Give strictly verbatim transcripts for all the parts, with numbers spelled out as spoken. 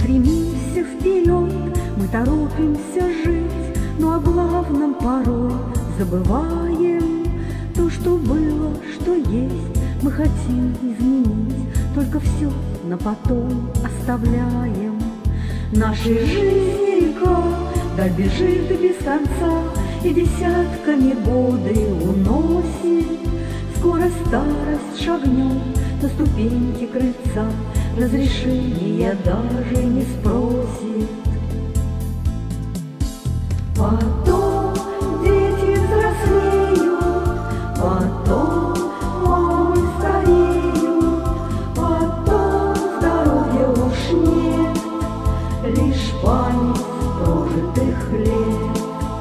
стремимся вперед, мы торопимся жить, но о главном порой забываем. То, что было, что есть, мы хотим изменить, только все на потом оставляем. Нашей жизни река добежит без конца и десятками годы уносит. Скоро старость шагнет на ступеньки крыльца, разрешения даже не спросит. Потом дети взрослеют, потом мамы стареют, потом здоровья уж нет, лишь память прожитых лет.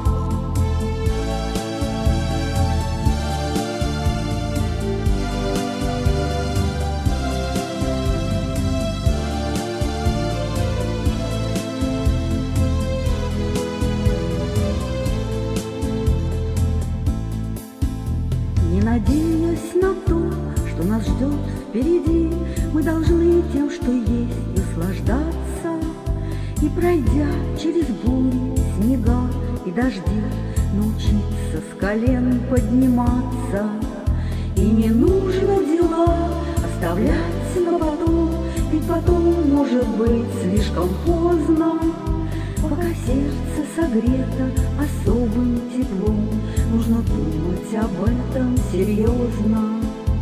Не надеясь на то, что нас ждет впереди, мы должны тем, что есть, наслаждаться. И пройдя через бури, снега и дожди, научиться с колен подниматься. И не нужно дела оставлять на потом, ведь потом может быть слишком поздно. Пока сердце согрето особым теплом, нужно думать об этом серьезно.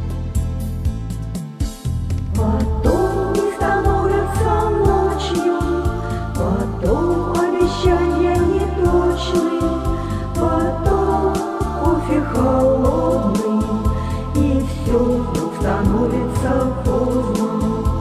Потом не становятся ночью, потом обещания неточны, потом кофе холодный, и все вдруг становится поздно.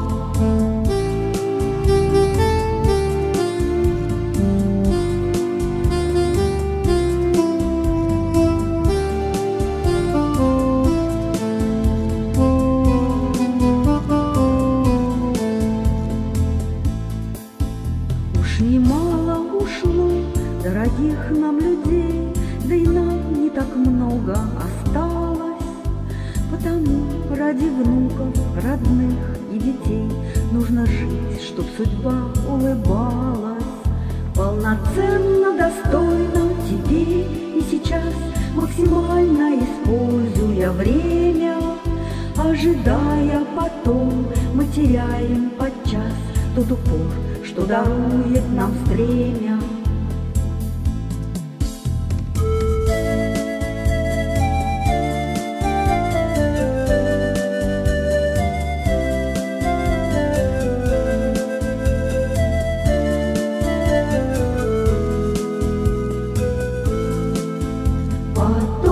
Немало ушло дорогих нам людей, да и нам не так много осталось. Потому ради внуков, родных и детей нужно жить, чтоб судьба улыбалась. Полноценно, достойно теперь и сейчас, максимально используя время. Ожидая потом, мы теряем подчас тот упор, что дарует нам стремя. Потом